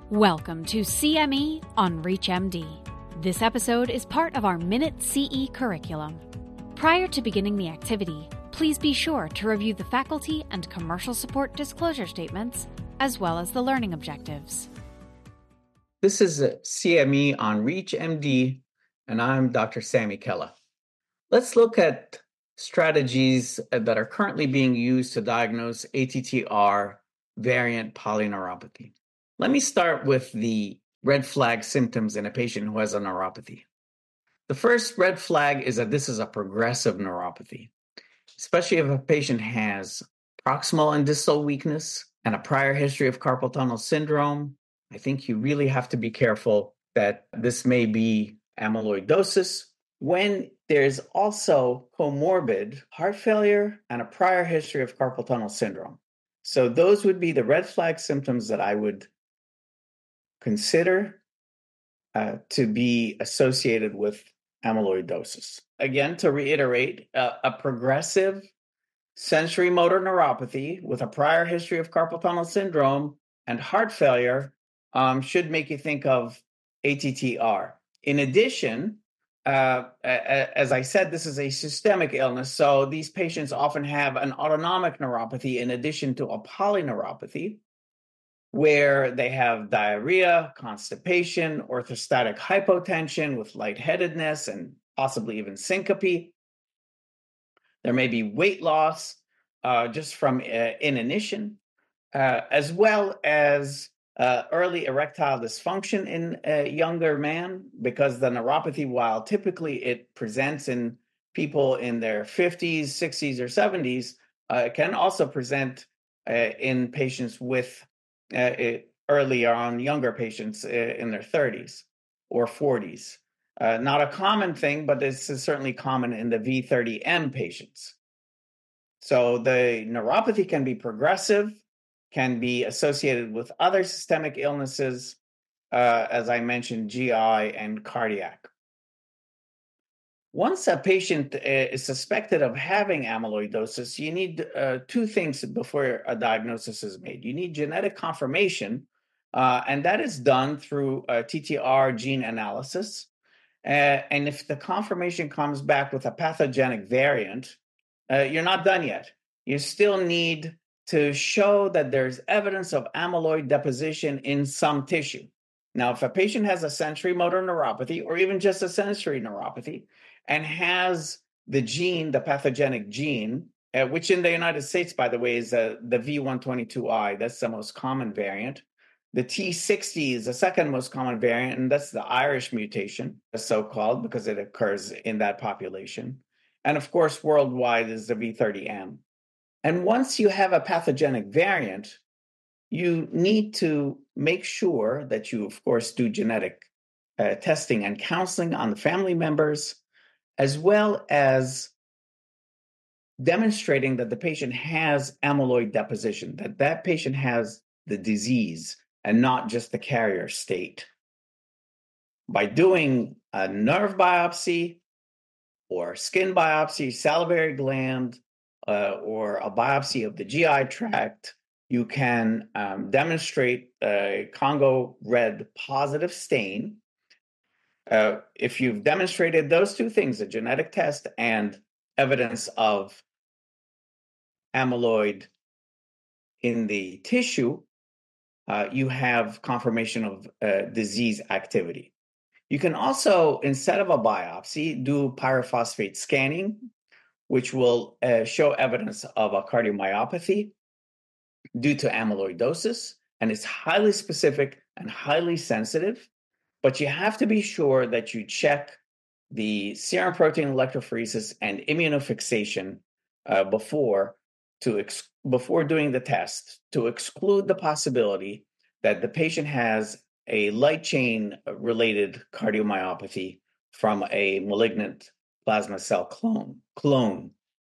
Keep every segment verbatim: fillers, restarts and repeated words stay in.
Welcome to C M E on ReachMD. This episode is part of our Minute C E curriculum. Prior to beginning the activity, please be sure to review the faculty and commercial support disclosure statements, as well as the learning objectives. This is C M E on ReachMD, and I'm Doctor Sami Kella. Let's look at strategies that are currently being used to diagnose A T T R variant polyneuropathy. Let me start with the red flag symptoms in a patient who has a neuropathy. The first red flag is that this is a progressive neuropathy, especially if a patient has proximal and distal weakness and a prior history of carpal tunnel syndrome. I think you really have to be careful that this may be amyloidosis when there's also comorbid heart failure and a prior history of carpal tunnel syndrome. So those would be the red flag symptoms that I would consider uh, to be associated with amyloidosis. Again, to reiterate, uh, a progressive sensory motor neuropathy with a prior history of carpal tunnel syndrome and heart failure um, should make you think of A T T R. In addition, uh, as I said, this is a systemic illness, so these patients often have an autonomic neuropathy in addition to a polyneuropathy, where they have diarrhea, constipation, orthostatic hypotension with lightheadedness and possibly even syncope. There may be weight loss uh, just from uh, inanition, uh, as well as uh, early erectile dysfunction in a younger man, because the neuropathy, while typically it presents in people in their fifties, sixties, or seventies, uh, it can also present uh, in patients with Uh, it, earlier on younger patients uh, in their thirties or forties. Uh, not a common thing, but this is certainly common in the V thirty M patients. So the neuropathy can be progressive, can be associated with other systemic illnesses, uh, as I mentioned, G I and cardiac. Once a patient uh, is suspected of having amyloidosis, you need uh, two things before a diagnosis is made. You need genetic confirmation, uh, and that is done through a T T R gene analysis. Uh, and if the confirmation comes back with a pathogenic variant, uh, you're not done yet. You still need to show that there's evidence of amyloid deposition in some tissue. Now, if a patient has a sensory motor neuropathy or even just a sensory neuropathy and has the gene, the pathogenic gene, uh, which in the United States, by the way, is uh, the V one twenty-two I, that's the most common variant. The T sixty is the second most common variant, and that's the Irish mutation, so-called, because it occurs in that population. And of course, worldwide is the V thirty M. And once you have a pathogenic variant, you need to make sure that you, of course, do genetic uh, testing and counseling on the family members, as well as demonstrating that the patient has amyloid deposition, that that patient has the disease and not just the carrier state. By doing a nerve biopsy or skin biopsy, salivary gland, uh, or a biopsy of the G I tract, you can um, demonstrate a Congo red positive stain. Uh, if you've demonstrated those two things, a genetic test and evidence of amyloid in the tissue, uh, you have confirmation of uh, disease activity. You can also, instead of a biopsy, do pyrophosphate scanning, which will uh, show evidence of a cardiomyopathy due to amyloidosis, and it's highly specific and highly sensitive, but you have to be sure that you check the serum protein electrophoresis and immunofixation uh, before to ex- before doing the test, to exclude the possibility that the patient has a light chain related cardiomyopathy from a malignant plasma cell clone. clone.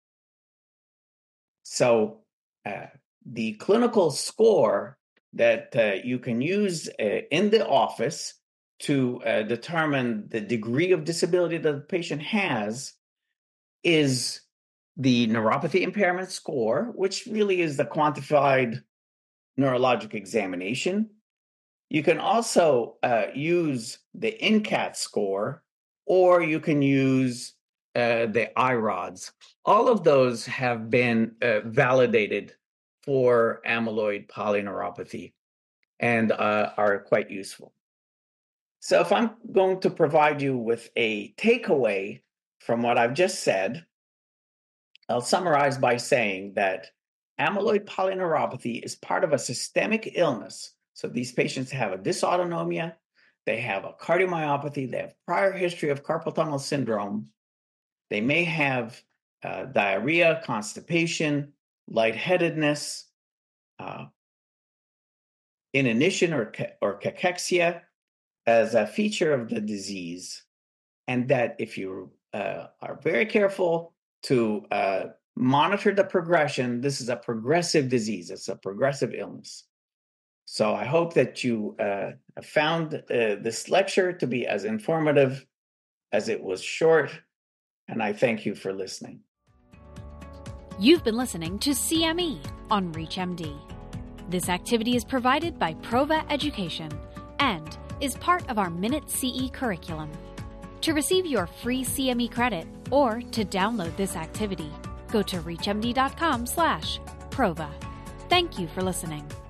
So uh, the clinical score that uh, you can use uh, in the office to uh, determine the degree of disability that the patient has is the neuropathy impairment score, which really is the quantified neurologic examination. You can also uh, use the INCAT score, or you can use uh, the I RODS. All of those have been uh, validated for amyloid polyneuropathy and uh, are quite useful. So if I'm going to provide you with a takeaway from what I've just said, I'll summarize by saying that amyloid polyneuropathy is part of a systemic illness. So these patients have a dysautonomia, they have a cardiomyopathy, they have prior history of carpal tunnel syndrome, they may have uh, diarrhea, constipation, lightheadedness, uh, inanition or, or cachexia as a feature of the disease. And that if you uh, are very careful to uh, monitor the progression, this is a progressive disease. It's a progressive illness. So I hope that you uh, found uh, this lecture to be as informative as it was short, and I thank you for listening. You've been listening to C M E on ReachMD. This activity is provided by Prova Education and is part of our Minute C E curriculum. To receive your free C M E credit or to download this activity, go to reachmd dot com slash prova. Thank you for listening.